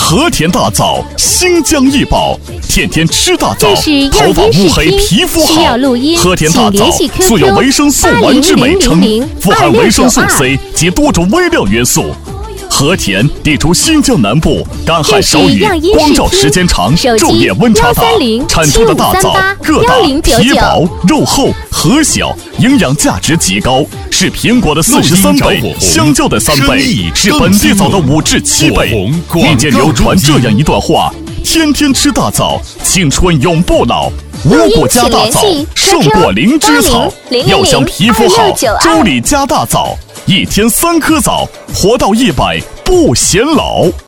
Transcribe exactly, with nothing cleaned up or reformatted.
和田大枣，新疆益宝，天天吃大枣，头发乌黑，皮肤好。和田大枣素有维生素丸之美称，富含维生素 C 及多种微量元素。和田地处新疆南部，干旱少雨，光照时间长，昼夜温差大，产出的大枣个大、皮薄、肉厚、核小，营养价值极高，是苹果的四十三倍，香蕉的三倍，是本地枣的五至七倍。民间流传这样一段话：天天吃大枣，青春永不老。五谷加大枣，胜过灵芝草。要想皮肤好，粥里加大枣，一天三颗枣，活到一百不显老。